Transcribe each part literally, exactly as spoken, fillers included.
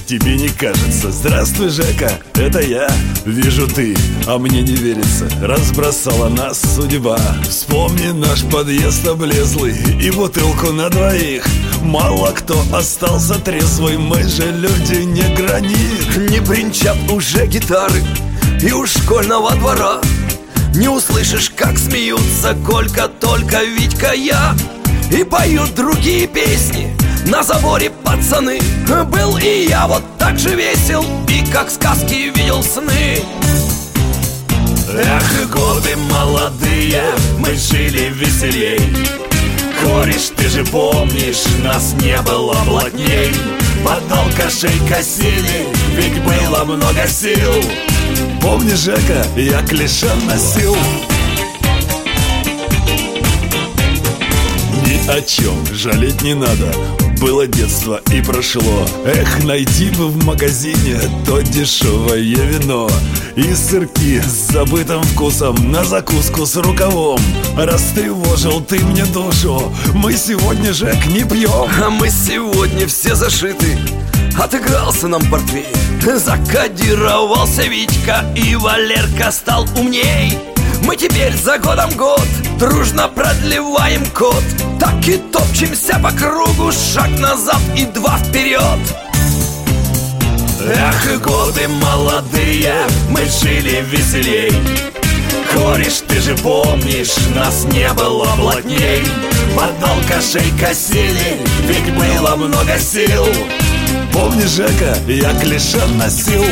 тебе не кажется? Здравствуй, Жека, это я. Вижу ты, а мне не верится. Разбросала нас судьба. Вспомни наш подъезд облезлый и бутылку на двоих. Мало кто остался трезвый, мы же люди не гранит. Не бренчат уже гитары и у школьного двора не услышишь, как смеются Колька, только Витька, я. И поют другие песни на заборе пацаны. Был и я вот так же весел, и как сказки видел сны. Эх, годы молодые, мы жили веселей. Кореш, ты же помнишь, нас не было плотней. Под алкашей косили, ведь было много сил. Помни, Жека, я клишан носил. Ни о чем жалеть не надо, было детство и прошло. Эх, найти бы в магазине то дешевое вино и сырки с забытым вкусом на закуску с рукавом. Растревожил ты мне душу, мы сегодня, Жек, не пьем. А мы сегодня все зашиты, отыгрался нам портвейн. Закодировался Витька, и Валерка стал умней. Мы теперь за годом год дружно продлеваем код. Так и топчемся по кругу, шаг назад и два вперед. Эх, годы молодые, мы жили веселей. Кореш, ты же помнишь, нас не было плотней. Под алкашей косили, ведь было много сил. Помни, Жека, я клишан носил.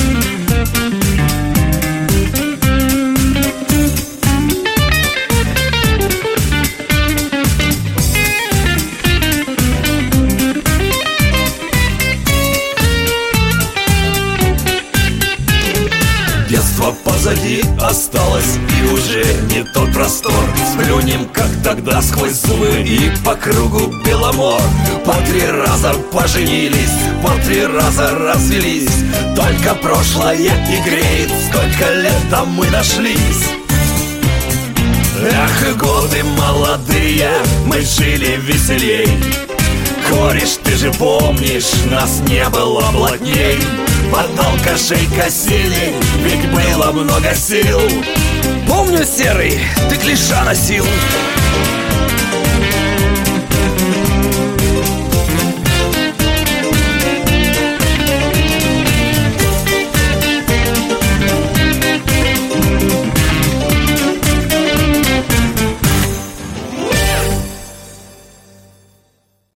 Детство позади осталось, и уже не тот простор. Сплюнем, как тогда, сквозь зубы, и по кругу Беломор. По три раза поженились, по три раза развелись. Только прошлое и греет, сколько лет там мы нашлись. Эх, годы молодые, мы жили веселей. Кореш, ты же помнишь, нас не было плотней. Под алкашей косили, ведь было много сил. Помню, Серый, ты клиша носил.